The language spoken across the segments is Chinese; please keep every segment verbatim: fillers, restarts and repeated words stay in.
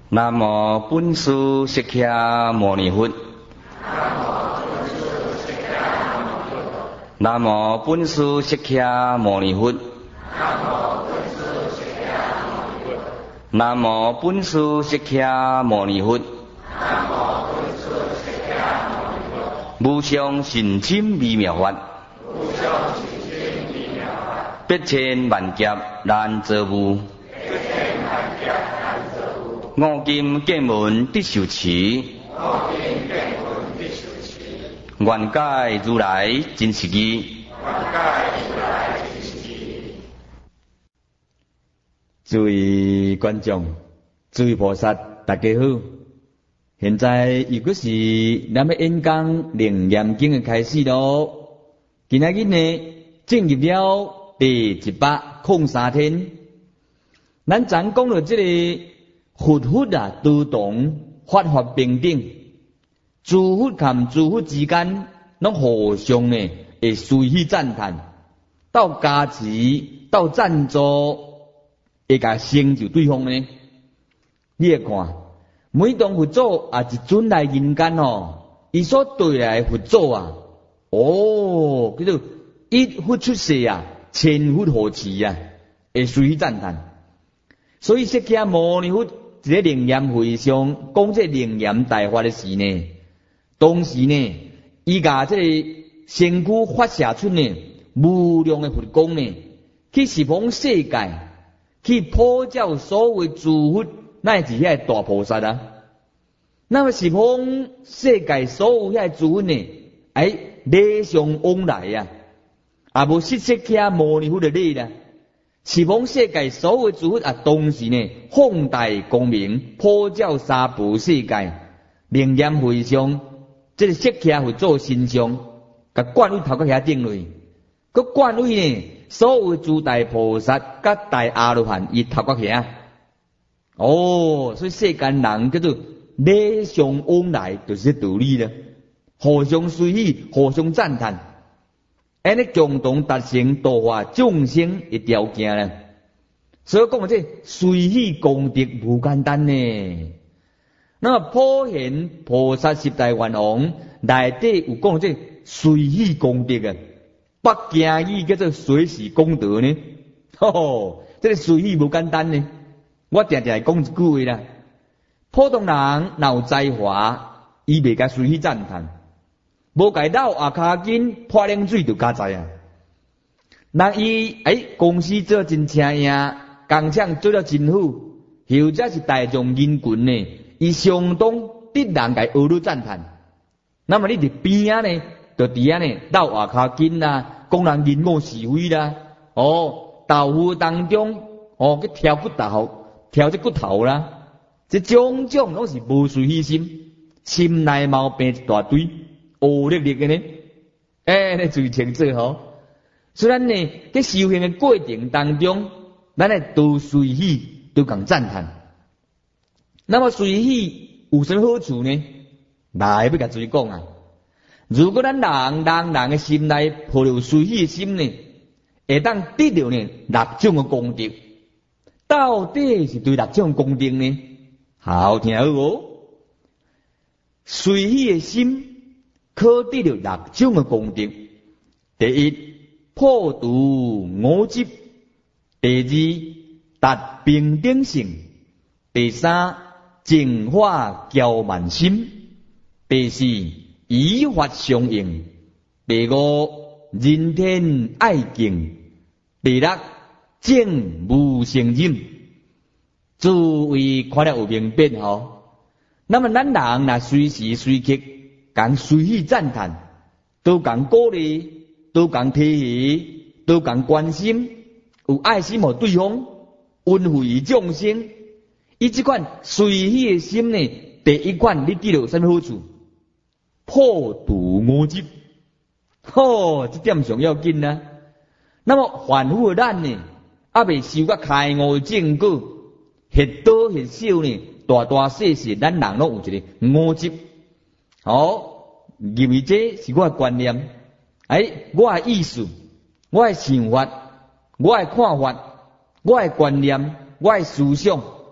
南无本师释迦牟尼佛。南无本师释迦牟尼佛。南无本师释迦牟尼佛。无上甚深微妙法，百千万劫难遭遇。五金见闻得受持，愿解如来真实义。诸位观众，诸位菩萨，大家好。现在如果是咱们演讲《楞严经》的开始咯，今仔日呢进入了第一百零三天。咱昨讲到这个佛法啊，都同法法平等，诸佛和诸佛之间，拢互相呢会随喜赞叹，到加持，到赞助，会甲成就对方呢。你会看，每当佛祖啊一尊来人间哦，伊所带来佛祖啊，哦，叫做一佛出世啊，千佛护持啊，会随喜赞叹。所以释迦牟尼佛一个楞严会上讲这楞严大法的时呢，当时呢，伊甲这个身躯发射出呢无量的佛光呢，去十方世界，去普照所有诸佛乃至遐大菩萨啊。那么十方世界所有遐诸佛呢，哎，礼尚往来啊，也无失释迦牟尼佛的礼啦。十方世界所有诸佛啊，当时呢放大光明，普照三部世界，楞严会上，这个释迦佛祖身上，甲冠位头壳遐顶落，个冠位呢，所有诸大菩萨甲大阿罗汉伊头壳遐。哦，所以世间人叫做礼尚往来，就是这道理了，互相随喜，互相赞叹。安尼共同达成度化众生的条件啦，所以讲这随喜功德不简单呢。那么普贤菩萨十大愿王内底有讲这随喜功德啊，北京语叫做随喜功德呢。哦，这个随喜不简单呢。我常常讲一句话啦，普通人若有才华，伊袂甲随喜赞叹。无解到下骹紧泼冷水就加知啊！那伊诶公司做真正呀，工厂做了真好，或者是大众人群呢，伊相当得人家学语赞叹。那么你伫边啊呢，就伫啊呢斗下骹紧啦，讲人言语是非啦，哦，豆腐当中哦去挑骨头，挑这骨头啦，这种种拢是无随喜心，心内毛病一大堆。恶劣劣的呢，哎，你最清楚吼。虽然呢，在修行的过程当中，咱呢都随喜，都讲赞叹。那么随喜有什么好处呢？来要甲注讲啊。如果咱人人人的心内抱有随喜的心呢，会当得到呢六种的功德。到底是对六种功德呢？好听好哦。随喜的心。可得了六种的功德。第一，破除五执；第二，达平等性；第三，净化骄慢心；第四，依法相应；第五，人天爱敬；第六，正无成任。诸位看了有明白吼？那么咱人若随时随刻讲随喜赞叹，都讲鼓励，都讲提携，都讲关心，有爱心互对方，恩惠众生。伊即款随喜的心呢，第一款你得到什么好处？破除五执，吼，这点上要紧啊。那么凡夫的咱呢，还未受到开悟的正果，或多或少呢，大大小小，咱人拢有一个五执。好，认为这是我的观念，哎，我的意思，我的想法，我的看法，我的观念，我的思想，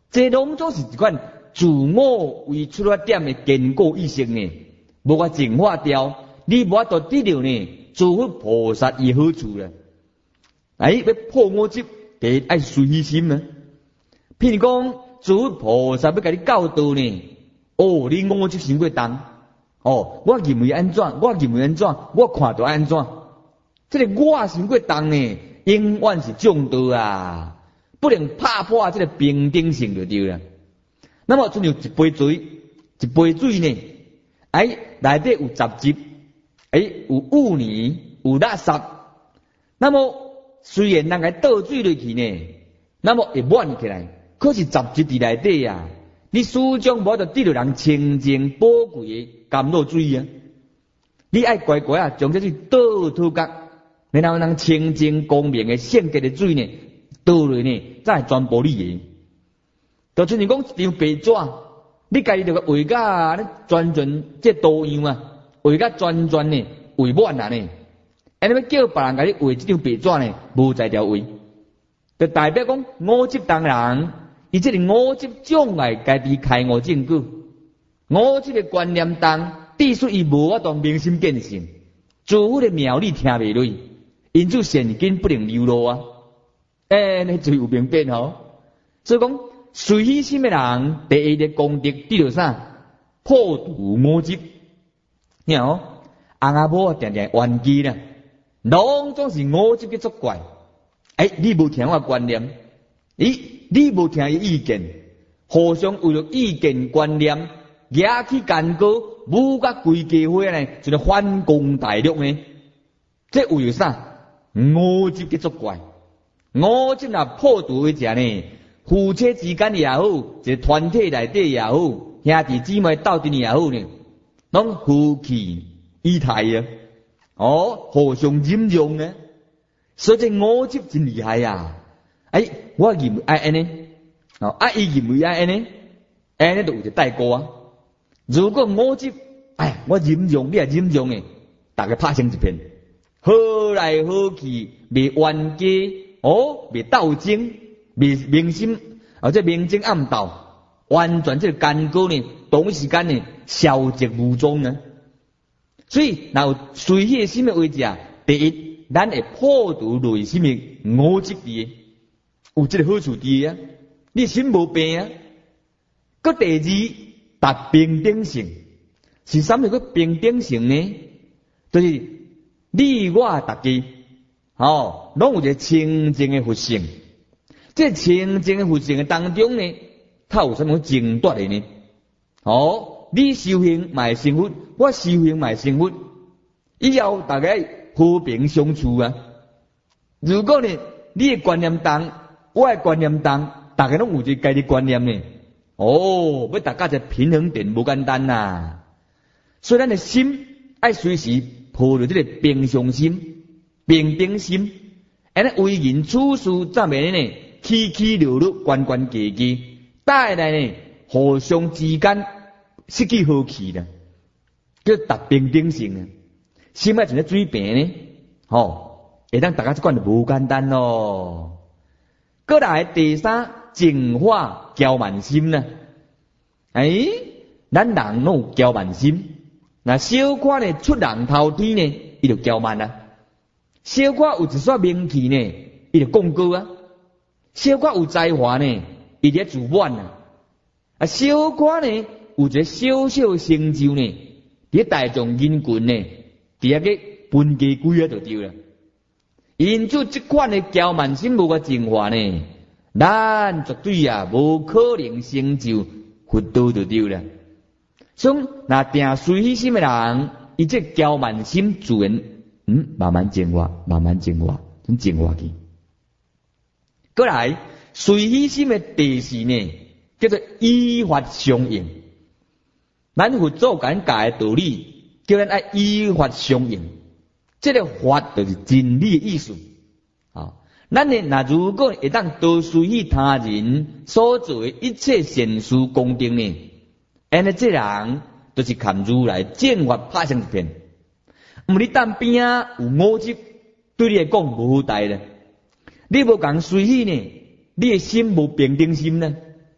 这拢总是一款自我为出发点的坚固意识呢，无法净化掉，你无法度得到呢诸佛菩萨伊好处啦。哎，要破我执，得爱随喜心呢。譬如讲，诸佛菩萨要甲你教导呢，哦，你我执心过重，哦，我认为安怎，我认为安怎，我看到安怎，这个我心过重呢，永远是中道啊，不能拍破这个平等性就对了。那么，就像一杯水，一杯水呢，哎，内底有杂质，哎，有污泥，有垃圾。那么，虽然人家倒水落去呢，那么会满起来，可是杂质伫内底啊，你始终无法度得到人清净宝贵的甘露水啊。你爱乖乖啊，将这水倒脱角，然后让清净光明的圣洁的水呢，倒落呢，才会传播你的。就像你讲一张白纸，你家己就个画甲咧转转这多样啊，画甲转转呢，画满啊呢。安尼要叫别人甲你画这张白纸呢，无在条画，就代表讲我执当人，伊这个我执障碍家己开悟证据，我执的观念当，必须伊无法度明心见性，诸佛的妙理听袂落，因此现今不能流露啊。诶、欸，你最有明辨吼，所以讲。随喜心的人，第一个功德得到啥？破除我执。你看哦，翁仔某定定冤机啦，拢总是我执去作怪。哎，你无听我观念，咦，你无听伊意见，互相为了意见观念，惹起干戈，武甲规家伙呢，就是反攻大陆呢。这为了啥？我执去作怪，我执若破除为者呢？夫妻之间也好，一个团体内底也好，兄弟姊妹斗阵也好呢，拢和气一体啊！哦，互相忍让呢，所以这我执真厉害啊！哎，我认为爱安尼，哦，啊，伊认为爱安尼，安尼就有一个代沟啊。如果我执，哎，我忍让，你也忍让诶，大家拍成一片，好来好去，未冤家，哦，未斗争。明明心，或者明争暗斗，完全这个干戈呢，同时间呢，消极无踪呢。所以，若有随喜心的为者，第一，咱会破除内心的我执的，有这个好处的啊。你心无病啊。个第二，达平等性，是啥物个平等性呢？就是你我大家，哦，拢有一个清净的佛性。这清净的佛性的当中呢，它有什么争夺的呢？哦，你修行嘛会成佛，我修行嘛会成佛，以后大家和平相处啊。如果呢，你的观念重，我的观念重，大家拢有一个家己观念呢，哦，要大家一平衡点无简单呐。所以咱的心爱随时抱着这个平常心、平等心，安尼为人处事怎么呢？起起落落，关关结结，带来呢，互相之间失去和气啦，叫达平等性啊。心爱像咧水平呢，吼，会当大家即款就无简单咯。过来第三，净化骄慢心呢。哎，咱人拢有骄慢心，那小可呢出人头天呢，伊就骄慢啦；小可有一撮名气呢，伊就讲高啊。小可有才华呢，伊咧自满啊；啊，小可呢有一个小小成就呢，伫大众人群呢，伫遐个分家规啊就对了。因此，即款的骄慢心无个净化呢，咱绝对啊无可能成就佛道就对了。所以，那定随喜心的人，伊这骄慢心自然嗯慢慢净化，慢慢净化，怎净化去？过来，随喜心的第四呢，叫做依法相应。咱佛祖讲教的道理，叫咱爱依法相应。这个法就是真理的意思。啊，咱呢，那如果会当多随喜他人所做的一切善事功德呢，安尼这人就是看如来正法拍成一片。毋你当边啊有我执，对你来讲无好代咧。你无讲随喜呢，你的心无平等心呢。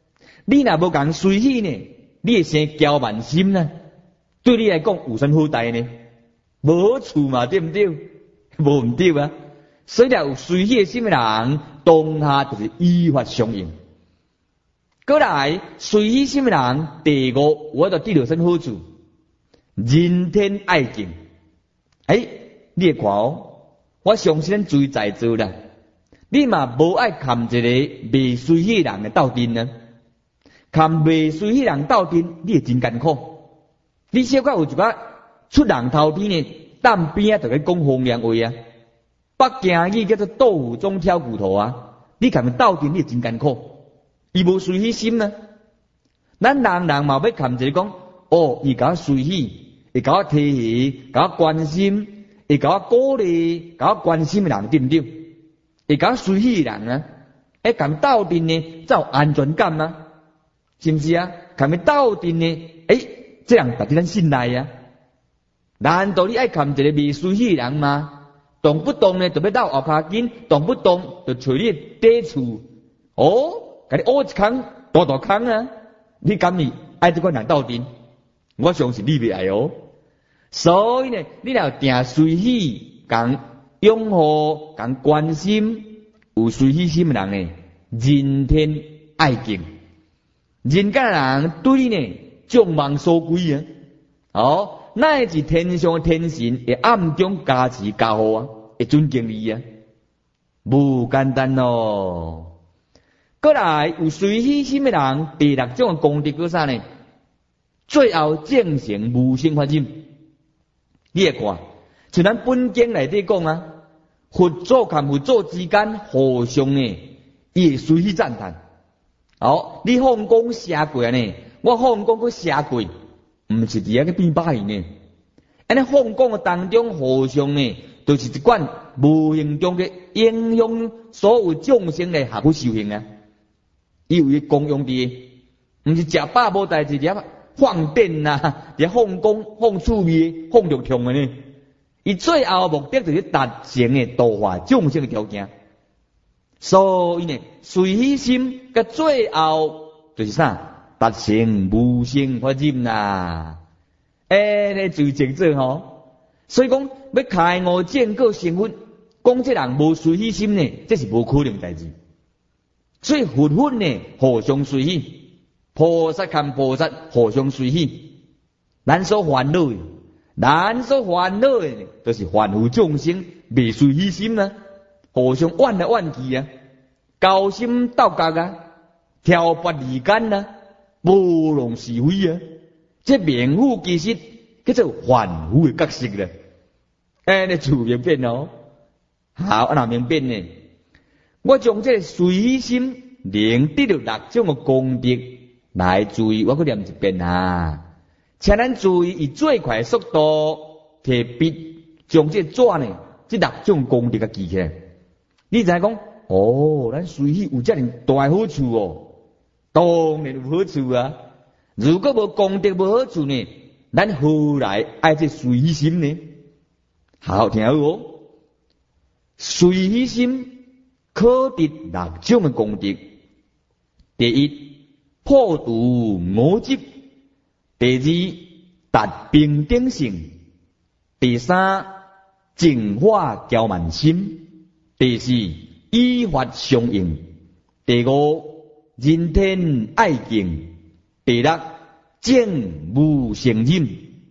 你若无共随喜呢，你会生骄慢心呢？对你来讲有甚好代呢？无好处嘛，对不对？无唔对啊！所以有随喜心的人，当下就是依法相应。过来随喜心的人，第五我就得到甚好处，人天爱敬。哎，你会看哦，我相信诸位在座啦，你嘛无爱看一个未随喜人的斗阵呢？看未随喜人斗阵，你会真艰苦。你小可有一个出人头天呢，当边啊就去讲风凉话啊，北京语叫做豆腐中挑骨头啊。你看斗阵，你会真艰苦。伊无随喜心呢？咱人人嘛要看一个讲，哦，伊甲我随喜，会甲我提携，甲我关心，会甲我鼓励，甲我关心的人，对不对？会甲我随喜的人啊，哎，甲斗阵呢，才有安全感啊，是不是啊？甲斗阵呢，哎。这样大家咱信赖呀、啊？难道你爱看一个未随喜的人吗？动不动呢就要斗后脚筋，动不动就找你抵触，哦，甲你挖一坑大大坑啊！你敢是爱这款人斗阵？我相信你袂爱哦。所以呢，你若定随喜，共拥护、共关心，有随喜心的人呢，人天爱敬，人间人对呢。众望所归啊！哦，那是天上的天神会暗中加持加护啊，会尊敬你啊，无简单咯。过来有随喜心的人，第六种的功德叫啥呢？最后正成无生法忍。你会看，像咱本经内底讲啊，佛祖和佛祖之间互相呢，伊会随喜赞叹。哦，你放光写过呢？我放光去写过，毋是伫遐个变歹呢。安尼放光的当中，互相呢，就是一款无形中的影响所有众生的下去修行啊。伊有伊功用伫，毋是食饱无代志，伫遐放电呐，伫遐放光、放趣味、放着痛的呢。伊最后目的就是达成的度化众生的条件。所以呢，随喜心个最后就是啥？达成无生法忍呐，哎，你最正做吼。所以讲要开悟见过成佛，讲这人无随喜心呢，这是无可能代志。所以佛法呢，互相随喜，菩萨看菩萨互相随喜。咱所烦恼的，咱所烦恼的，就是凡夫众生未随喜心啊，互相怨来怨去啊，交心斗角啊，挑拨离间啊。无论是非啊，这名副其实叫做凡夫的角色啦。哎，你自明辨哦。好，啊，哪明辨呢？我将这个随喜心，能得到六种的功德来注意。我去念一遍啊，请咱注意以最快的速度提笔，将这纸呢，这六种功德给记起来。你知影讲，哦，咱随喜有这样大好处哦。当然有好处啊！如果无功德无好处呢，咱何来爱这随喜心呢？好好听好哦，随喜心可得六种的功德。第一，破除我执；第二，达平等性；第三，净化骄慢心；第四，依法相应；第五，人天爱敬；第六，正无成忍。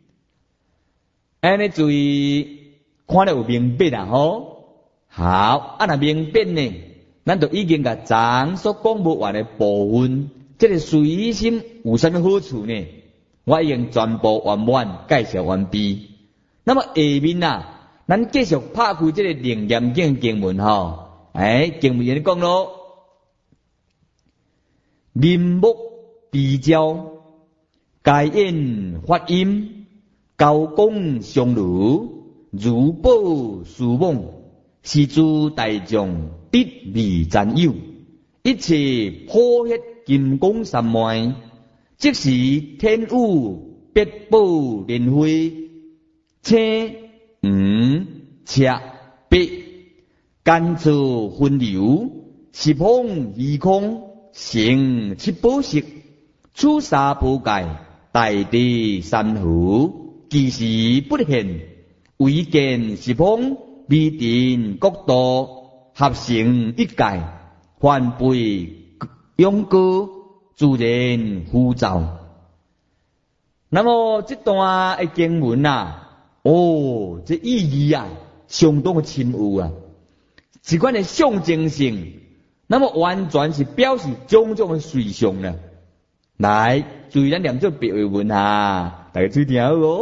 安尼注意，看得有明白啦吼。好，啊若明白呢，咱就已经甲昨所讲无完的部分，这个随喜心有啥物好处呢？我已经全部圆满介绍完毕。那么下面啊，咱继续拍开这个楞严经经文吼。哎，经文也讲咯。面目比照，盖演发音，高公相如，如宝殊梦，是诸大众得利占有，一切破hết金光三昧，即是天雨必宝莲花，青黄赤白，甘蔗分流，十方虚空。成七宝色， 此三宝界，大地三湖，其时不现，唯见十方弥定国度，合成一界，梵辈永歌，自然浮躁。那么这段的经文啊，哦，这意义啊，相当的深有啊，是款的象征性。那么完全是表示种种的随象了。来，注意咱念做别文啊，大家注意听好哦。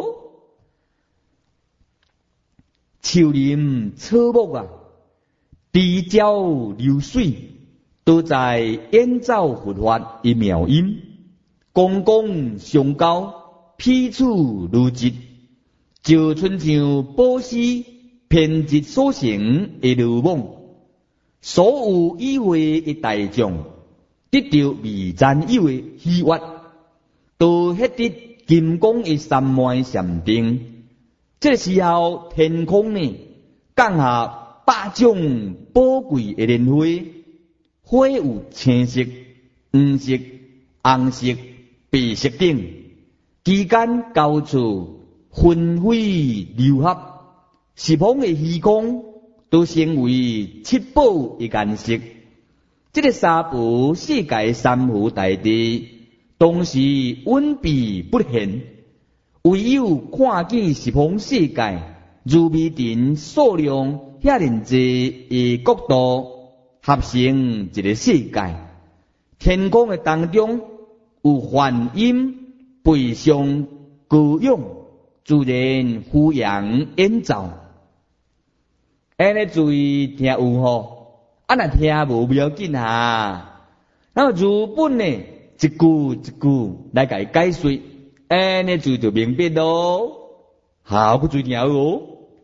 树林草木啊，滴椒流水，都在演奏佛法的妙音。公公上高，彼此如织，就春像宝丝偏执所成的流梦。所有意会的大众，得到未赞有的喜悦，都获得金光的三昧禅定。这个时候，天空呢降下百种宝贵的莲花，花有青色、黄色、红色、白色等，其间交错纷飞流合，十方的虚空都成为七宝的颜色。这个三宝世界三湖大地，当时稳闭不现，唯有看见十方世界如弥定数量遐尼济的国度，合成一个世界。天空的当中有梵音背上歌咏，自然呼扬演奏。安尼注意听有吼，啊若听无不要紧啊。那么日本呢，一句一句来甲伊解说，安尼就就明白咯。好，佮注意听哦。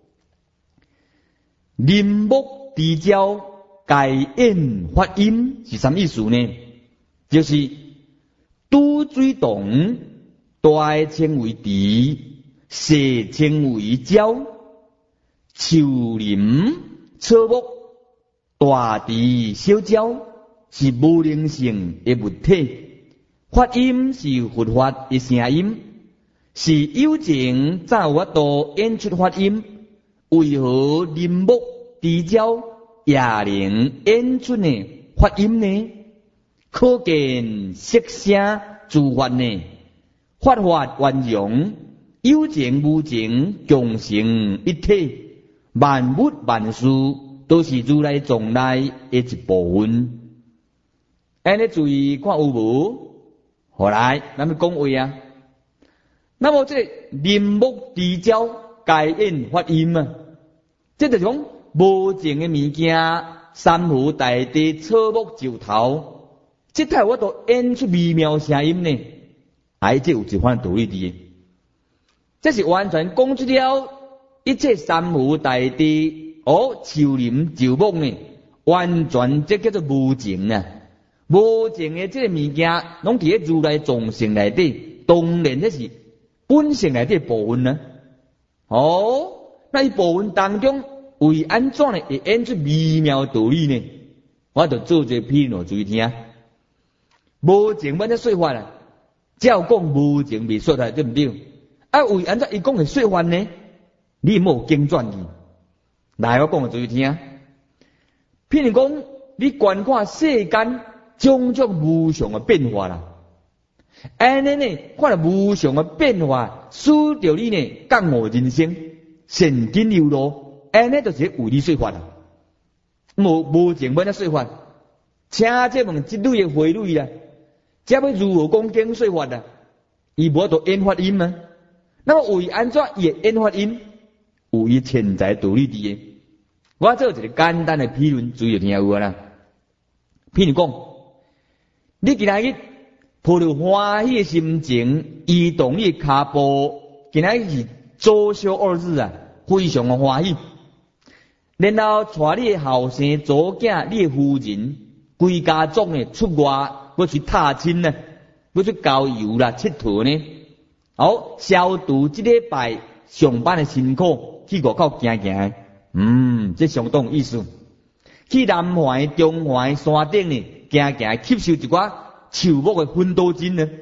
林木地椒界演发音是什么意思呢？就是拄水洞，大称为地，小称为椒。树林草木大地小鸟是无灵性的物体，发音是佛法的声音，是有情才有法度演出发音。为何林木地鸟也能演出呢发音呢？可见色声自发呢，法法圆融，有情无情共成一体。万物万事都是如来藏内的一部分。安尼注意看有无？后来咱们讲话啊。那么这林木地鸟界演发音啊，这就是讲无情的物件，山河大地、草木石头，这态我都演出微妙声音呢。哎，这有一番道理的。这是完全讲出了。一切山河大地，哦，树林树木呢，完全这叫做无情啊！无情的这个物件，拢伫咧如来藏性内底，当然这是本性内底部分呢。哦，那一部分当中，为安怎呢？会演出微妙道理呢？我就做一个譬如注意听。无情怎说法啊？照讲无情未说出来，对不对？啊，为安怎伊讲的说法呢？你莫经传去，来我讲个注意听。譬如讲，你观看世间种种无常的变化啦，安尼呢，看到无常的变化，使着你呢觉悟人生，善根流露，安尼就是为你说法啦。无无情要怎说法？请这问这类的回类啦，这要如何讲经说法啦？伊无度演发音吗？那么为安怎也演发音？有伊潜在道理伫诶，我做一个简单的批论，注意听有啊啦。譬如讲，你今仔日抱着欢喜的心情，移动你的脚步，今仔日是周休二日啊，非常的欢喜。然后带你的后生、祖囝、你的夫人，规家族呢出外，要去踏青呢，要去郊游啦、佚佗呢。好，消除这礼拜上班的辛苦，去外口行行，嗯，这相当有意思。去南环、中环山顶呢，行行吸收一寡树木的熏陶精呢，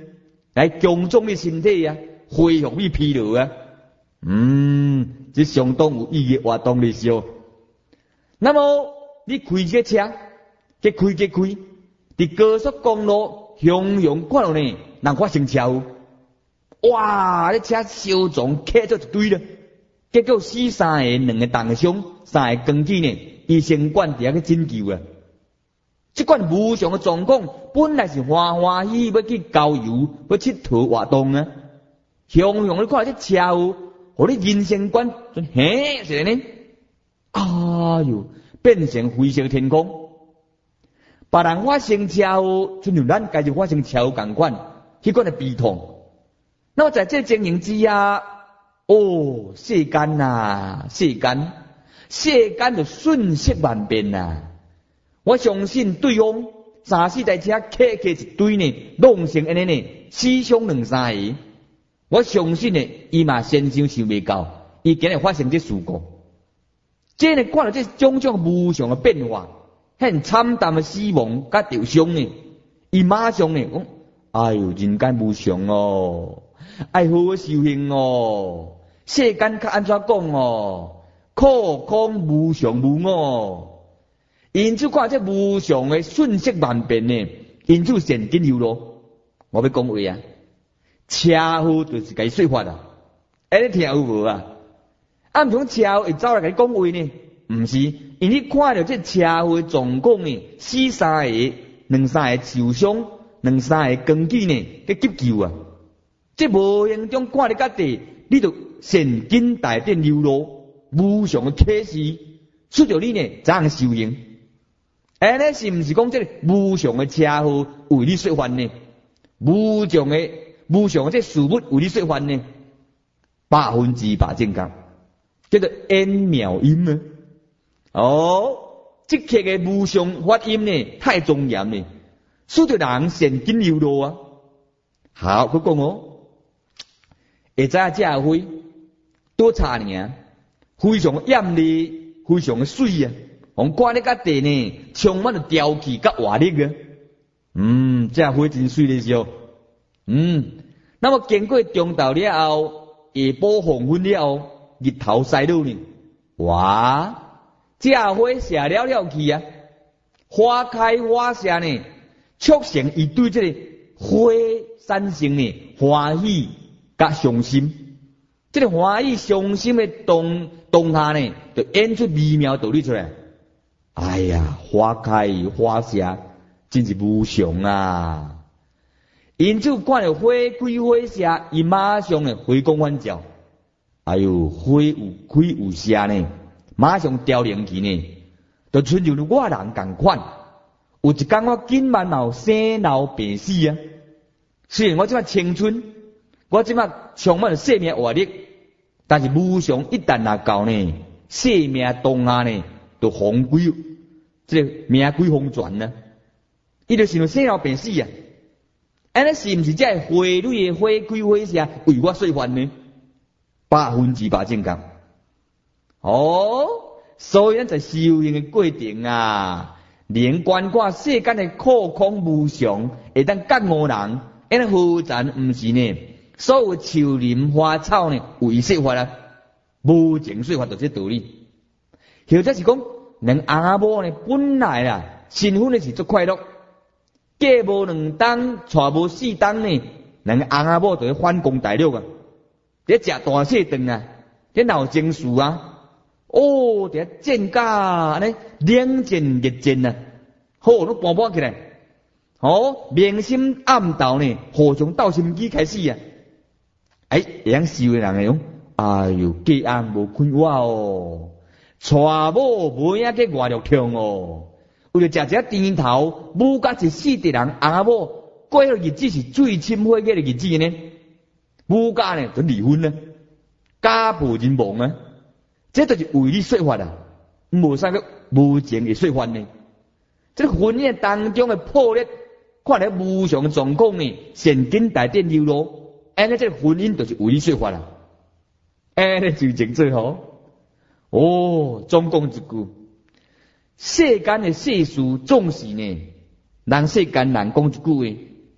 来强壮你身体啊，恢复你疲劳啊。嗯，这相当有意义的活动的时候。那么你开这车，这开这开，伫高速公路汹涌看到呢，人发生车祸，哇！这车烧撞卡咗一堆了，结果死三个，两个重伤，三个光体呢，医生管底下去拯救啊。这款无常的状况，本来是欢欢喜要去郊游，要佚佗活动啊，汹涌你看到这车祸，我的人生观就嘿是呢，哎呦，变成灰色天空。别人发生车祸，就像咱家己发生车祸同款，迄款的悲痛。那么在这情形之下，哦，世间呐，世间，世间就瞬息万变呐。我相信对方三四台车卡卡一堆呢，弄成安尼呢，死伤两三个。我相信呢，伊嘛先想想未到，伊今日发生这事故。这呢，看到这种种无常的变化，很惨淡的死亡甲受伤呢，伊马上呢讲，哎呦，人间无常哦，爱好好修行哦，世间较安怎讲哦，苦空无常无我。因此看这无常的瞬息万变呢，因此现今有路。我要讲话啊，车祸就是该说法啦，安尼听有无啊？啊，唔通车祸会走来甲你讲话呢？唔是，因你看到这车祸状况呢，死三个，两三个受伤，两三个光体呢，去急救啊。这无形中看你家地，你就现今大电流露，无常的启示，出着你呢，怎样修行？安尼是毋是讲这个无常的车祸为你说法呢？无常的无常的这事物为你说法呢？百分之百正确，叫做因妙音啊！哦，即刻的无常发音呢，太庄严呢，使得人现今流露啊！好，佢讲哦，会知影这灰多差呢，非常艳丽，非常的水啊！我看你家地呢，充满了朝气甲活力啊！嗯，这花真水的时候，嗯，那么经过中昼了后，下晡黄昏了后，日头西落呢，哇！这花谢了了去啊，花开花谢呢，促成伊对这个花产生呢欢喜甲伤心。这个欢喜伤心的当当下呢，就演出微妙道理出来。哎呀，花开花谢，真是无常啊！因此看到花开花谢，伊马上呢回光返照。哎呦，花有开有谢呢，马上凋零去呢，就亲像我人同款。有一天我紧慢后生老病死啊！虽然我即摆青春，我即摆充满了生命活力，但是无常一旦若到呢，生命当下呢，就风归，即个命归风转呢，伊就想到生老病死啊！安尼是毋是这花蕊的花开花谢为我说法呢？百分之百正确。哦，所以咱在修行的过程啊，连观看世间的苦空无常，会当觉悟人，安尼何尝毋是呢？所有树林花草呢，为说法啊，无情说法就这道理。或者是讲，人阿某呢，本来啦，新婚的是足快乐，嫁无两冬，娶无四冬呢，人阿某就要反攻大陆啊，伫食大细顿啊，伫闹情绪啊。哦，伫战甲安尼冷战热战啊，好，都搬搬起来，哦，明心暗斗呢，互相斗心机开始啊，哎，会晓受的人会讲，哎呦，嫁翁无困我哦，娶某无影去外头冲哦，为了食一甜头，母甲一世的人阿某过迄日子是最深火热的日子呢，母家呢就离婚了，家破人亡啊。这就是为你说法啦，无啥个无情的说法呢。这个婚姻当中的破裂，看来无常的状况呢，现今大电流露，安尼这个婚姻就是为你说法啦。安尼就真最好。哦，总讲一句，世间的世事总是呢，人世间人讲一句话，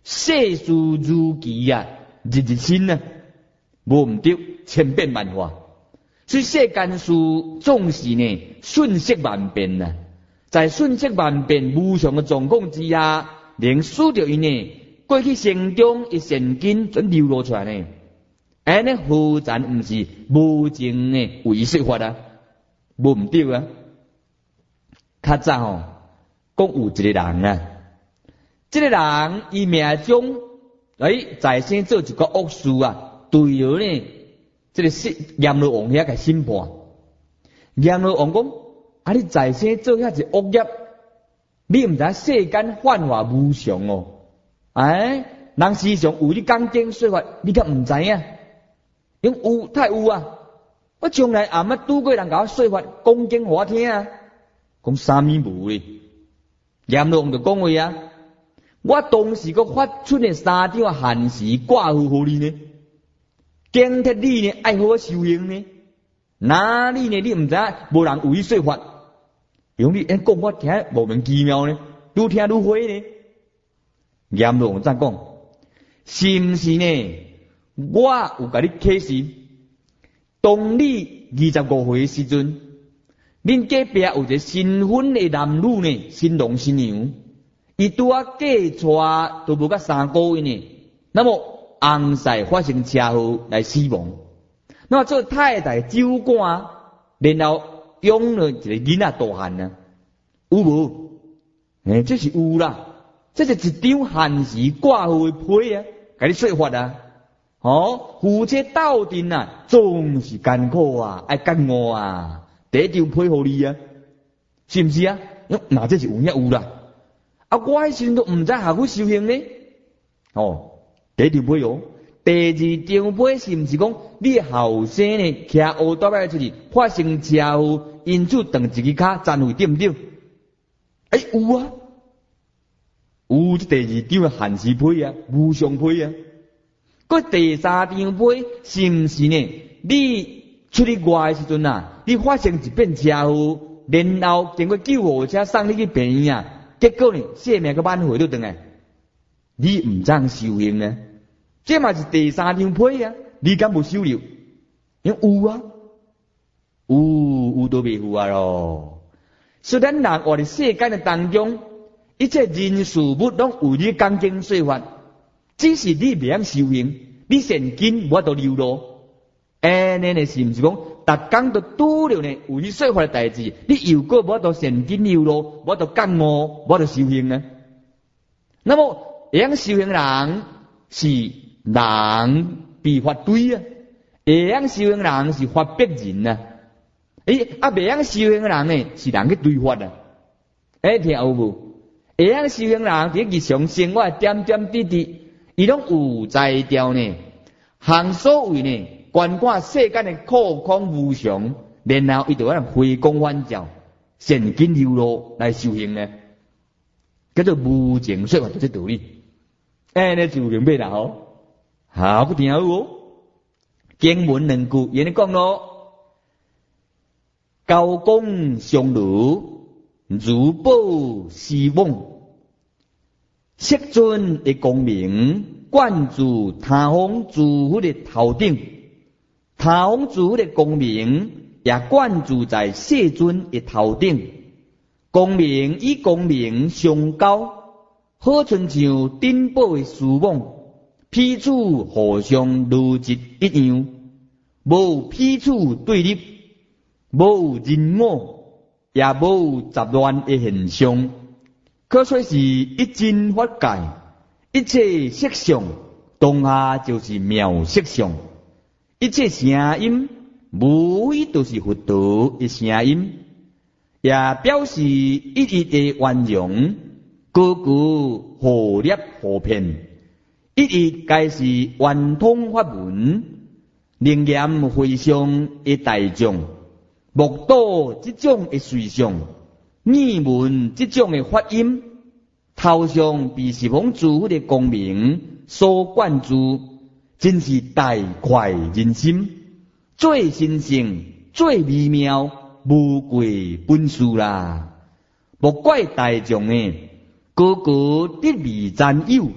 世事如棋啊，日日新啊，无毋对，千变万化。所以世间事总是呢瞬息万变啊，在瞬息万变无常的状况之下，连使着因呢过去生中一善根准流露出来呢，安尼何尝毋是无情的为说法啊？无毋对啊！较早吼，讲有一个人啊，这个人伊命中诶在生做一个恶事啊，对了呢，这个是阎罗王遐个审判。阎罗王讲：啊，你在生做遐一恶业，你毋知世间幻化无常哦。哎，人时常有你讲经说法，你却毋知影。因有太有啊！我从来也毋捌拄过人甲我说法讲经互我听啊，讲啥物无咧？阎罗王就讲话啊！我当时阁发出的三张限时挂付互你呢，警惕你呢爱好我修行呢。哪里呢？你毋知影无人有你说法，用你讲我听莫名其妙呢，愈听愈火呢。阎罗王怎讲？是毋是呢？我有甲你启示，当你二十五岁时阵，恁隔壁有一个新婚的男女呢，新郎新娘，伊拄啊嫁娶都无甲三个月呢，那么红婿发生车祸来死亡，那么做太太酒馆，然后养了一个囡仔大汉啊，有无？诶，这是有啦，这是一张限时挂付的批啊，甲你说法啊。哦，夫妻斗阵啊，总是艰苦啊，爱干我啊，第一张批互你啊，是毋是啊？那这是有影有啦。啊，我迄时阵都毋知下去修行呢。哦，第一张批哦，第二张批是毋是讲你后生呢，骑乌带摆出去发生车祸，因此断一支骹残废对毋对？哎、欸，有啊，有这第二张限时批啊，无常批啊。个第三张批是毋是呢？你出去外的时阵啊，你发生一遍车祸，然后经过救护车送你去病院啊，结果呢，性命个挽回倒转来，你毋知修行呢？这嘛是第三张批啊！你敢无修了？因有啊，有有都未有啊咯。所以咱人活伫世间的当中，一切人事物拢有你讲经说法。只是你袂晓修行，你善根无法流露。安尼呢是毋是讲，逐工都拄着呢有你说法的代志，你又过无法度善根流露，无法度觉悟，无法度修行呢？那么会晓修行人是人必发对啊，会晓修行人是发别人啊。诶，啊袂晓修行人呢是人去对发啊。诶，听有无？会晓修行人伫日常生活点点滴滴。伊拢有在调呢，行所谓呢，观看世间的苦空无常，然后伊就按回光返照，善根流露来修行呢，叫做无情说法，就这道理。哎，那就明白啦吼。好，不听好哦。经文两句，伊尼讲咯，高公相如，如宝似网。色尊的光明灌注他方诸佛的头顶，他方诸佛的光明也灌注在世尊的头顶。光明与光明相交，好亲像顶宝的丝网，彼此互相如一一样，无彼此对立，无人我，也无杂乱的现象。可说是一真法界，一切色相当下就是妙色相，一切声音无非都是佛陀的声音，也表示一一的圆融，个个和立和平，一一皆是圆通法门，灵验会上的大众，目睹这种的随相。耳闻这种的发音，头上被十方诸佛的光明所灌注，真是大快人心，最神圣、最微妙，无贵本事啦！莫怪大众呢，个个得未占有，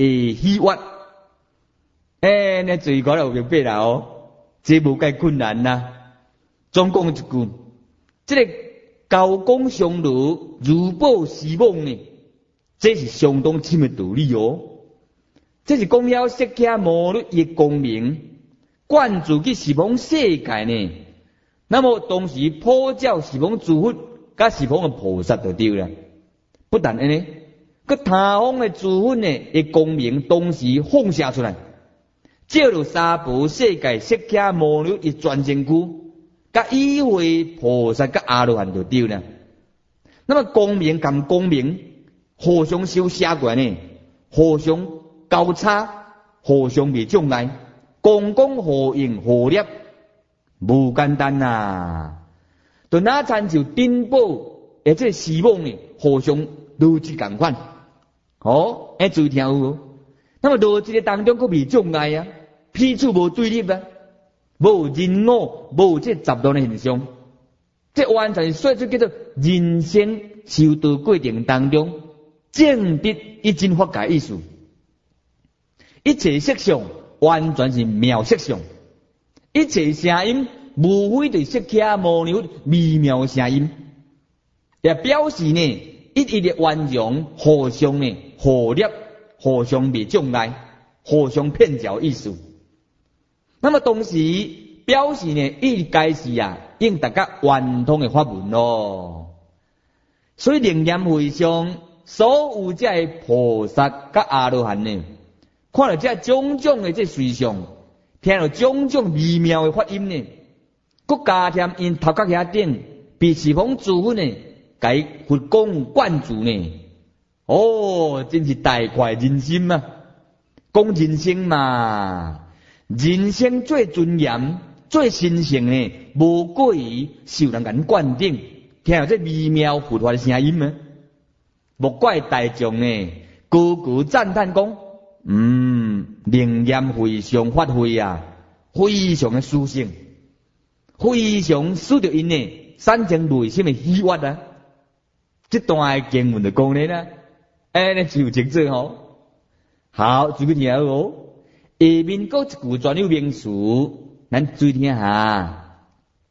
诶喜悦。诶，那最高了有明白啦哦，这无介困难啦。总讲一句，这个高公相如，如宝似梦呢，这是相当深的道理哦。这是讲了释迦牟尼的光明，灌注去十方世界呢。那么同时普照十方诸佛，甲十方的菩萨就对了。不但安尼，佮他方的诸佛呢，的光明同时放射出来，照着三宝世界释迦牟尼的全身躯，甲以为菩萨甲阿罗汉就对了。那么光明跟光明互相修下关呢，互相交叉，互相未障碍，公公互应互摄，无简单呐、啊。就那参就顶宝，而且希望呢，互相如此共款。哦，哎，注意听有。那么逻辑的当中，佫未障碍啊，彼此无对立啊，无人我，无这杂乱的现象。这完全是说出叫做人生修道过程当中正得一真法界意思。一切色相完全是妙色相，一切声音无非对释迦牟尼微妙声音，也表示呢一一的圆融，互相呢互摄，互相未障碍，互相骗教意思。那么同时表示呢，应该是啊，应大家圆通的法门咯。所以灵验会上所有这些菩萨甲阿罗汉呢，看到这种种的这随相，听到种种微妙的发音呢，佮加添因头壳遐顶，被十方诸佛呢，解佛讲灌注呢，哦，真是大快人心啊！讲人生嘛，人生最尊严、最神圣呢，无过于受人眼灌顶，听到这微妙佛法的声音啊，莫怪大众呢，高高赞叹讲。嗯，灵验非常发挥啊，非常的殊胜，非常使得因呢产生内心的喜悦啊。这段经文就讲咧啦，哎，那就清楚吼。好，注意听哦。下面搁一句专有名词，咱注意听下。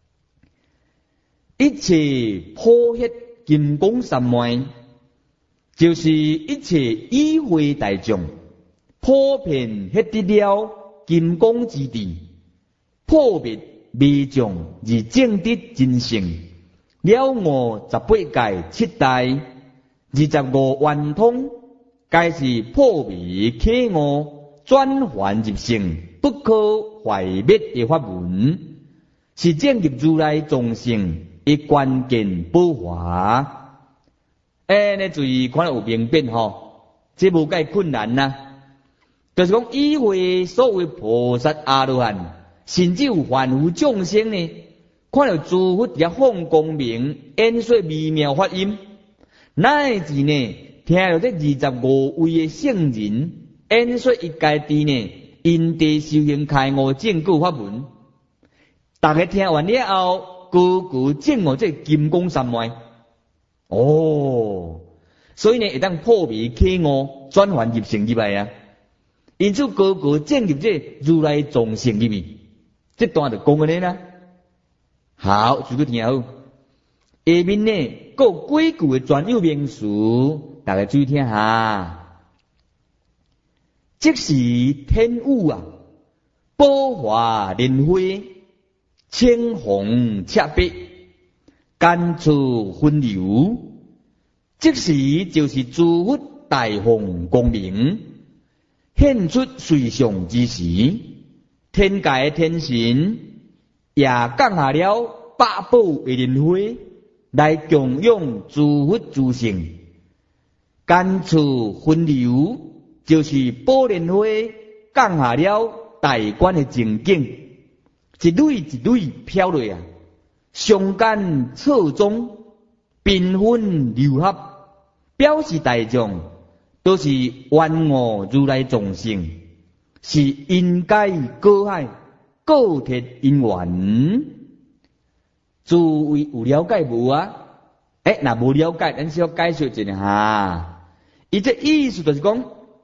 一切普摄金刚三昧，就是一切意会大众。普遍迄得了金刚之地，破灭未障而正得真圣，了悟十八界七大，二十五圆通，皆是破灭启悟，转还入圣，不可坏灭的法门，是正入如来众生的关键宝华。哎，你注意看有明变吼，这无介困难呐、啊。就是讲，以为所谓菩萨阿罗汉，甚至有凡夫众生呢，看到诸佛也放光明，演说微妙法音，乃至呢，听到这二十五位的圣人演说一家己呢，因地修行开悟正果法门，大家听完了后，个个证悟这金刚三昧。哦，所以呢，会当破灭启悟，转还入圣入来啊。因此，个个进入这如来众生里面，这段就讲安尼啦。好，注意听好。下面呢，各几句的专有名词，大家注意听下。即是天雨啊，宝华莲花，青红赤白，甘处分流。即时就是诸佛大放光明。现出随相之时，天界天神也降下了八宝的莲花，来供养诸佛诸圣。甘处分流，就是宝莲花降下了大观的情景，一蕊一蕊飘落啊，相间错综，缤纷流合，表示大众。都是圆悟如来众生，是因该果海各铁因缘。诸位有了解无啊？诶，若无了解，咱需要解释一下。伊这意思就是讲，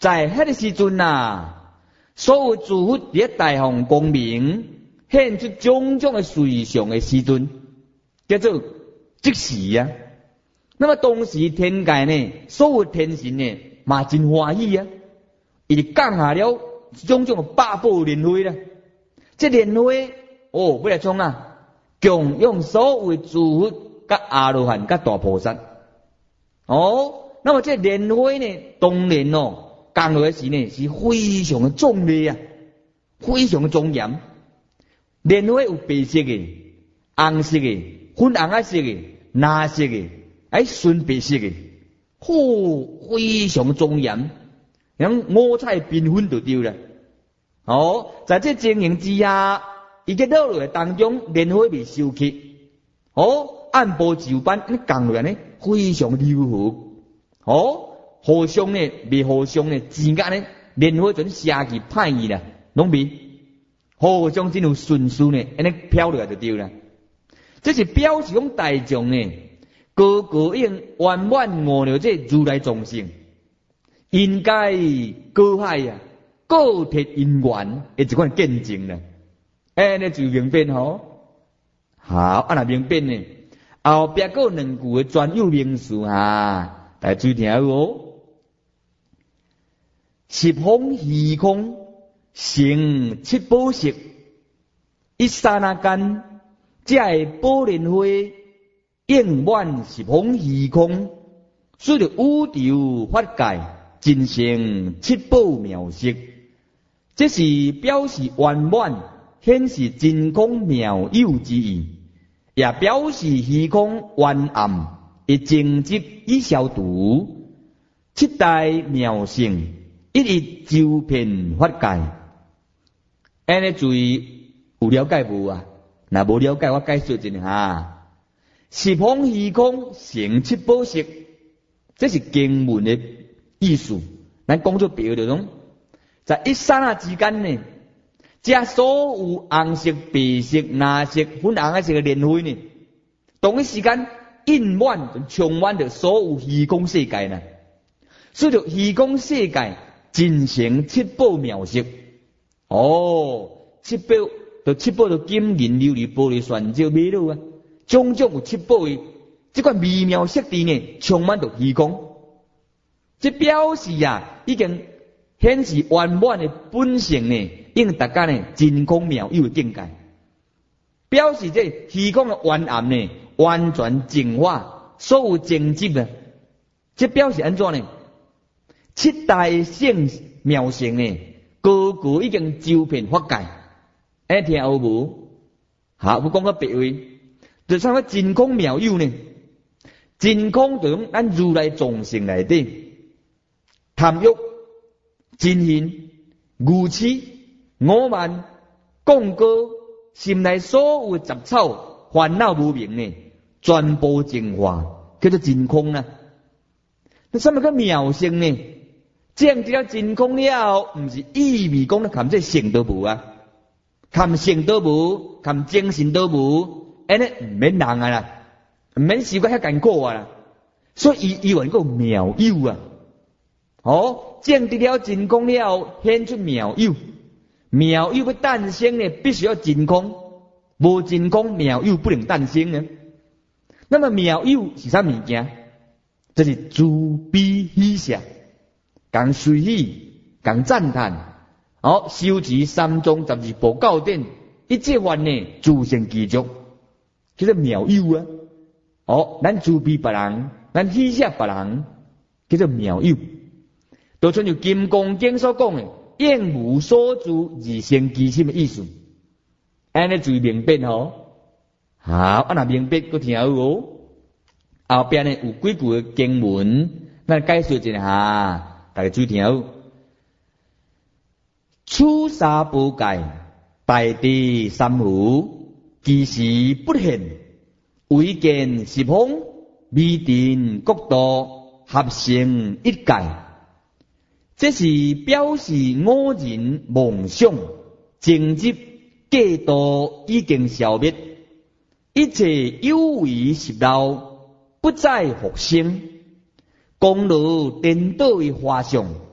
在迄个时阵啊，所有诸佛伫大放光明，显出种种的随常的时阵，叫做即时啊。那么当时天界呢，所有天神呢，嘛真欢喜啊，伊就降下了种种的百宝莲花啦。这莲花哦，要来创啊，供养所有诸佛、甲阿罗汉、甲大菩萨。哦，那么这莲花呢，当然哦，降落时呢是非常的壮丽啊，非常的庄严。莲花有白色的、红色的、粉红色的、蓝色的。哎，纯白色的，嚯，非常庄严，像五彩缤纷就对了。哦，在这情形之下，伊个落落当中，莲花未收起，哦，按部就班，你降落呢，非常柔和，哦，互相呢，未互相呢，之间呢，莲花准下去派伊啦，拢未，互相真有顺序呢，安尼飘落来就对了。这是表示讲大众呢。个个应圆满悟了这如来众生，应该高海啊，各贴因缘的一款见证啦。哎，那就明白吼。好，啊那明白呢，后壁个两句的专有名词啊，大家注意听哦。十方虚空成七宝色，一刹那间，这个宝莲花。应满十方虚空，随着宇宙法界，真成七宝妙色。这是表示圆满，显示真空妙有之意，也表示虚空圆暗，以净执以消除。七大妙性，一一周遍法界。安尼注意有了解无啊？若无了解，我解说一下。十方虚空成七宝色，这是经文的意思。咱讲做别的种，在一刹那之间呢，这所有红色、白色、蓝色、粉红色的莲花呢，同一时间印满、充满着所有虚空世界呢。所以，虚空世界真成七宝妙色。哦，七宝就七宝就金银琉璃玻璃玄照美乐啊。种种有七宝的，这款微妙色地呢，充满着虚空。这表示啊，已经显示圆满的本性呢，应大家呢真空妙有的境界。表示这虚空的圆暗呢，完全净化，所有净执啊。这表示安怎呢？七大性妙性呢，个个已经周遍法界。哎，听有无？好，我讲个别位。就像个真空妙有呢，真空就用咱如来众生内底，贪欲、嗔恨、愚痴、我慢、讲过，心内所有杂草、烦恼无明呢，全部净化，叫做真空啦。那什么个妙性呢？证得了真空了，唔是意味讲咧含这性都无啊，含性都无，含精神都无。安尼唔免人啊啦，唔免受过遐艰苦啊啦，所以伊伊还个妙有啊，哦，证得了真空了，显出妙有，妙有要诞生呢，必须要真空，无真空妙有不能诞生呢。那么妙有是啥物件？这是慈悲喜舍，讲随喜，讲赞叹，哦，修持三宗十二部教典，一切法呢，自成其足。叫做妙有啊！哦，咱慈悲别人，咱喜舍别人，叫做妙有。就像《金刚经》所讲的“应无所住而生其心”的意思。安尼最明白吼。好，啊那明白个听有哦。后边呢有几句的经文，咱解说一下，大家注意听有。初三宝界，大地三湖。其时不现，唯见十方微尘国度合成一界。这是表示我人梦想情执计度已经消灭，一切有为十漏不再复生，功劳颠倒于花上，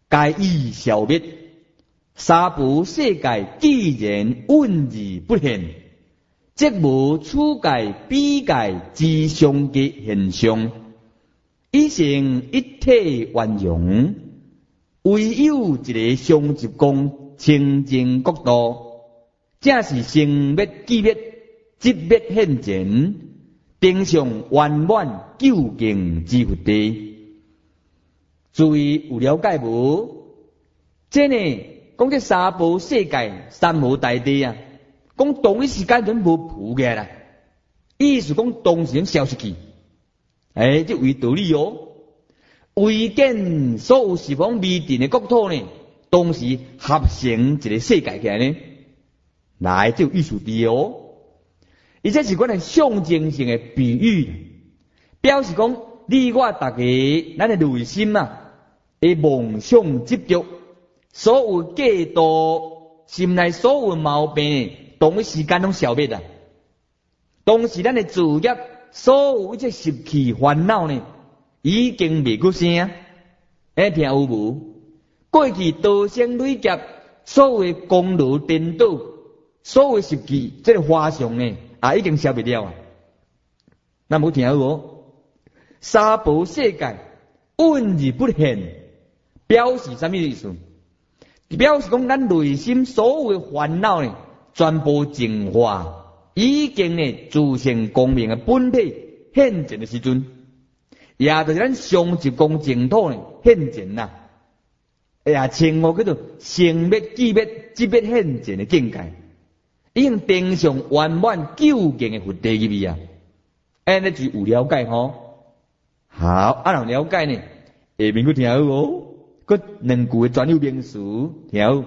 该以消灭。三不世界既然稳而不现，即无此界彼界之相结现象，已成一体圆融。唯有一个相集光清净国度，正是生灭寂灭，寂灭现前，登上圆满究竟之佛地。注意有了解无？这呢，讲这三宝世界、三无大地啊，讲同一时间就无浮起来啦，意思讲同时消失去。哎，这为道理哦。唯见所有十方未定的国土呢，同时合成一个世界起来呢，来就有意思伫哦。而且是款个象征性的比喻，表示讲你我大家咱的内心啊，的梦想执着，所有嫉妒，心内所有毛病，同一时间拢消灭啦。同时咱的自业，所有一切习气烦恼呢，已经未出声。哎，听有无？过去多生累劫，所有的功劳颠倒，所有的习气，这个花相呢，啊，已经消灭了啊。那么听有无？三宝世界稳而不现，表示什么意思？表示讲咱内心所有的烦恼呢，全部净化，已经呢自性光明的本体现前的时阵。也就是咱上集光净土呢现前呐，也称呼叫做生灭寂灭寂灭现前的境界，已经登上圆满究竟的佛地入去啊！安尼就有了解吼。好，啊人了解呢，下面佫听好哦，佫两句的专有名词听好。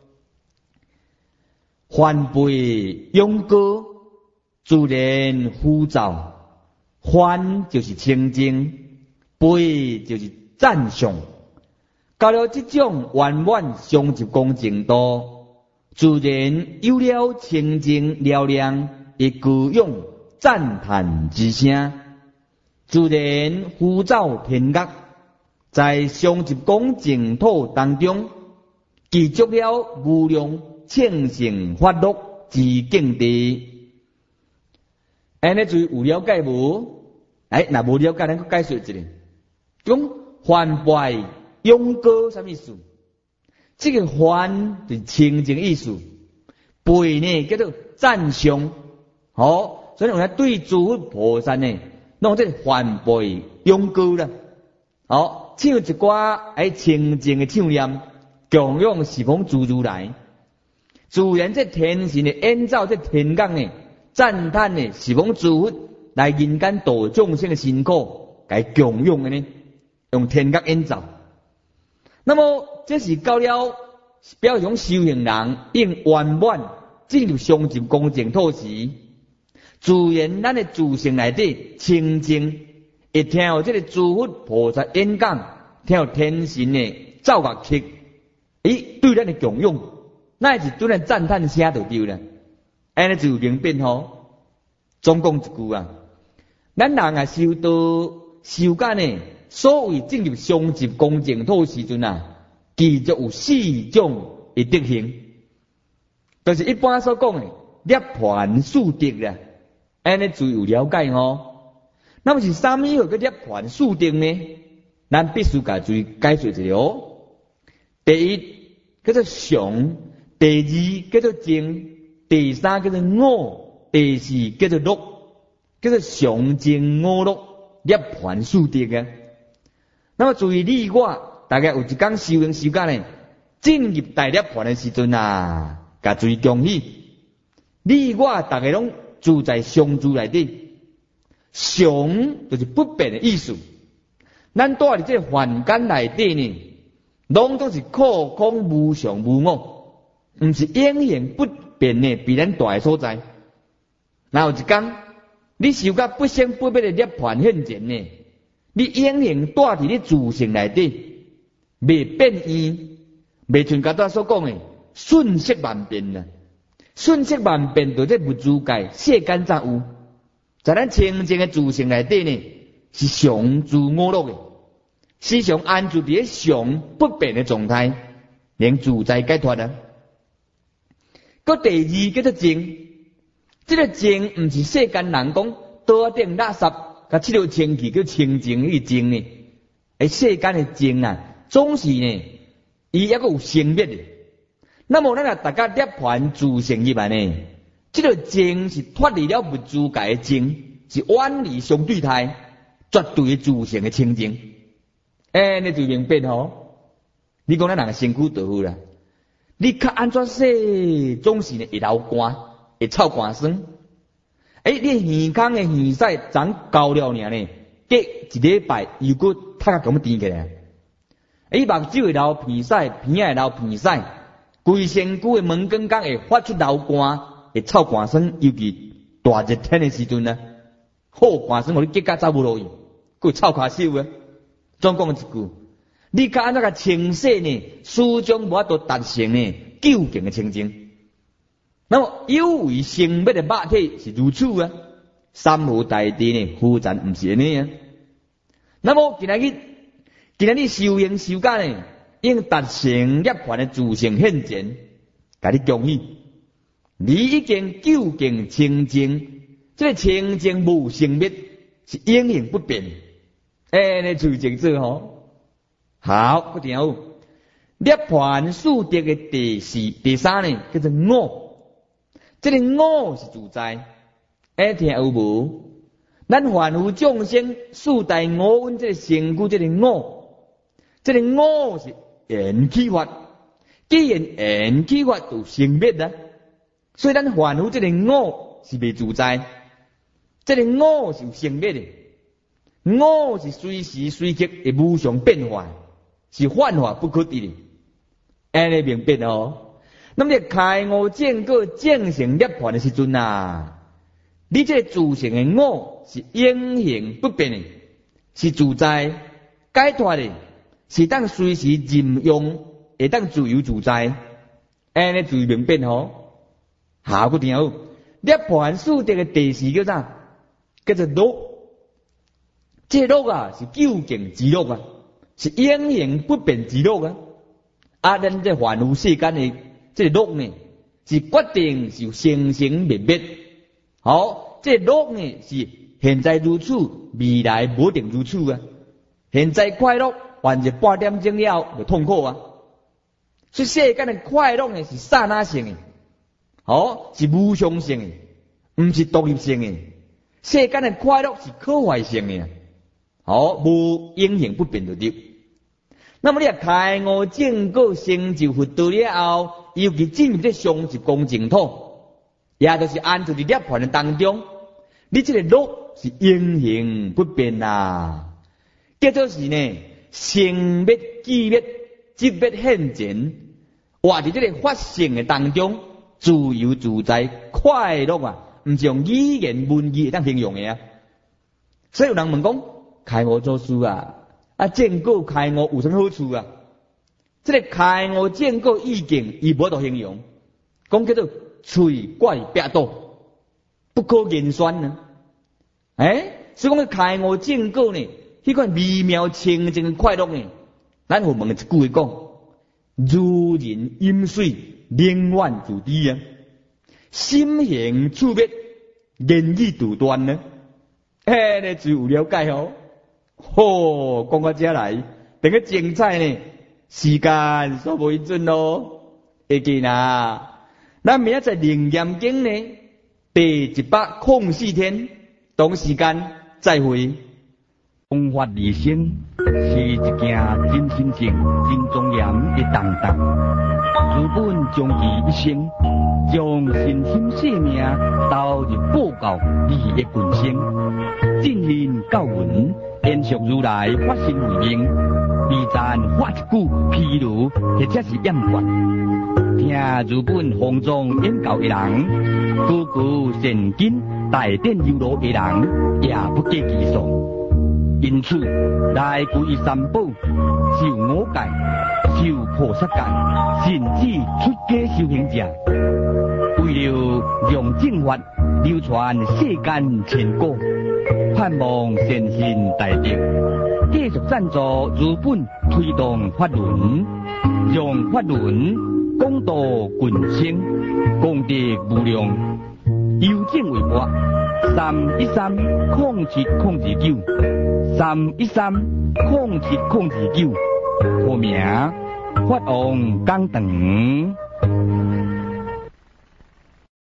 梵背拥歌，自然浮躁。梵就是清净。背就是赞赏，到了这种圆满相集光净度，自然有了清净嘹亮的歌咏赞叹之声，自然浮躁天乐，在相集光净土当中，记住了无量清净法乐之境地。安尼就有了解无？哎，那无了解，咱佫解说一下。讲梵背拥歌什么意思？这个梵就是清净意思，背呢叫做赞赏。好、哦，所以我们对诸佛菩萨呢，弄这梵背拥歌啦。好、哦，唱一寡哎清净的唱念，供养十方诸如来。自然这天神的演奏，这天乐呢，赞叹呢十方诸佛来人间度众生的辛苦，该供养的呢。用天乐演奏，那么这是到了表示修行人应圆满进入相集光净土时，自然咱的自性内底清净，会听到这个诸佛菩萨演讲，听到天神的奏乐曲，咦，对咱的供养，那是对咱赞叹声就对了。安尼就有明辨吼。总讲一句啊，咱人啊修道修干呢。所谓进入相集光净土时阵啊，其实有四种的德行，就是一般所讲的涅槃四德啦。安尼就有了解哦。那么是啥物叫涅槃四德呢？咱必须甲注意解说一下哦。第一叫做常，第二叫做静，第三叫做我，第四叫做乐，叫做常静我乐涅槃四德啊。那么注意你我，大概有一天修行时间呢，进入大涅槃的时阵啊，甲注意恭喜，你我大概拢住在常住内底，常就是不变的意思。咱住伫这凡间内底呢，拢总是空空无常无我，毋是永远不变的比咱大的所在。然后有一天，你修到不生不灭的涅槃现前呢？你永远住伫你自性内底，未变异，未像刚才所讲的瞬息万变啊！瞬息万变，在这物质界世间才有，在咱清净的自性内底呢，是常住我乐的。 时常安住伫常不变的状态，能自在解脱啊。个第二叫做静，这个静唔是世间人讲桌顶垃圾，甲七条清气叫清净迄个静呢。诶，世间的静啊，总是呢，伊抑个有生灭的。那么咱啊，大家涅槃自性入来呢，这个静是脱离了物质界的静，是远离相对态，绝对自性的清净。诶，你就明白吼？你讲咱人身躯就好啦。你较安怎说，总是呢会流汗，会臭汗酸。诶，你耳孔的耳屎长高了尔呢，隔一礼拜又搁塌甲咁甜起来。诶，目睭会流鼻屎，鼻仔会流鼻屎，规身躯的门根杆会发出流汗，会臭汗酸，尤其大热天的时阵呢，好汗酸，互你结甲走无落去，佮臭骹手啊！总讲一句。你较安怎个清洗呢？始终无法度达成呢究竟的清净。那么有为生灭的肉体是如此啊，三无大地呢，忽然唔是安尼啊。那么今仔日，今仔日修行修家呢，应达成涅槃的自性现前，甲你恭喜，你已经究竟清净，这个清净无生灭，是永恒不变。哎，你自净做吼。好，不定好。涅槃四德的第四、第三呢，叫做我。这个我是自在，哎，听有无？咱凡夫众生四大我运这个身躯，这个我，这个我是缘起法。既然缘起法就生灭啦，所以咱凡夫这个我是未自在，这个我是有生灭的，我是随时随刻会无常变化。是幻化不可得的，安尼明白哦。那么你开悟见过正成涅槃的时阵啊，你这个自性的我是永恒不变的，是自在解脱的，是当随时任用，会当自由自在，安尼就明白哦。好，不听好。涅槃四德的第四叫啥？叫做乐。这乐啊是究竟之乐啊。是永恒不变之乐啊！啊，咱这凡夫世间的这乐呢，是决定是生生灭灭。好，这乐呢是现在如此，未来不定如此啊！现在快乐，还是半点钟了就痛苦啊！所以世间的快乐呢是刹那性的，好是无常性的，不是独立性的。世间的快乐是可坏性的。好，无永恒不变就对。那么你啊开悟正果成就佛道了后，尤其进入这上十公净土，也就是安住伫涅槃的当中，你这个乐是永恒不变啊。叫做是呢，生灭寂灭，寂灭现前，活伫这个法性的当中，自由自在快乐啊，唔是用语言文字当形容的啊。所以有人问讲。开悟做事啊，啊正果开悟有什么好处啊？这个开悟正果意境，伊无度形容，讲叫做嘴怪百度，不可言宣呢。诶，所以讲开悟正果呢，迄款微妙清净的快乐呢，咱有问一句讲，如人饮水，冷暖自知啊，心行处灭，言语独断呢。诶，你就有了解哦。好，讲到这来，等个精彩呢，时间所无一准咯。会记啦，咱明仔载灵验经呢，第一百空四天，同时间再会。 弘法利生是一件真真正、真庄严的重担，资本将其一生，将身心性命投入报告利益群生，进行教文。延续如来法身慧命，未赞发一句披露，或者是掩盖。听日本方丈演教的人，句句善经大典犹如的人，也不计其数。因此，来皈依三宝，修五戒，修菩萨戒，甚至出家修行者，为了让正法流传世间千古。盼望善信大德。 继续赞助日本推动法轮，让法轮广度群生，功德无量。邮政微博三一三空七空二九，三一三空七空二九，户名法王讲堂。